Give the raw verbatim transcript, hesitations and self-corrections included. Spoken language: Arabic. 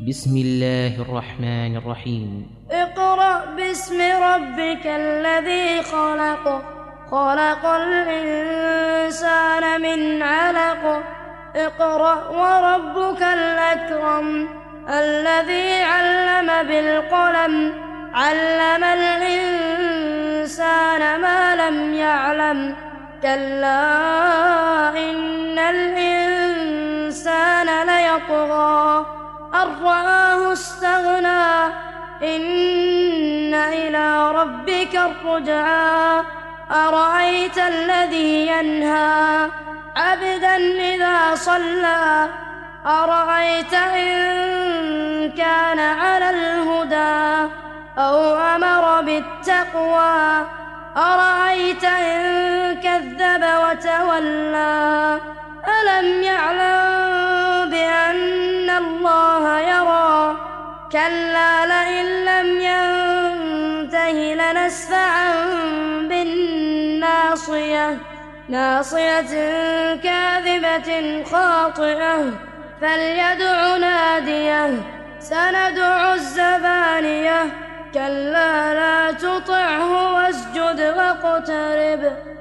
بسم الله الرحمن الرحيم اقرأ باسم ربك الذي خلق خلق الإنسان من علق اقرأ وربك الأكرم الذي علم بالقلم علم الإنسان ما لم يعلم كلا إن الإنسان ليطغى أن رآه استغنى إن إلى ربك الرجعى أرأيت الذي ينهى عبدا إذا صلى أرأيت إن كان على الهدى أو أمر بالتقوى أرأيت إن كذب وتولى ألم يعلم بأن الله يرى كلا لئن لم ينته لنسفعا بالناصية ناصية كاذبة خاطئة فليدع ناديه سندع الزبانية كلا لا تطعه واسجد واقترب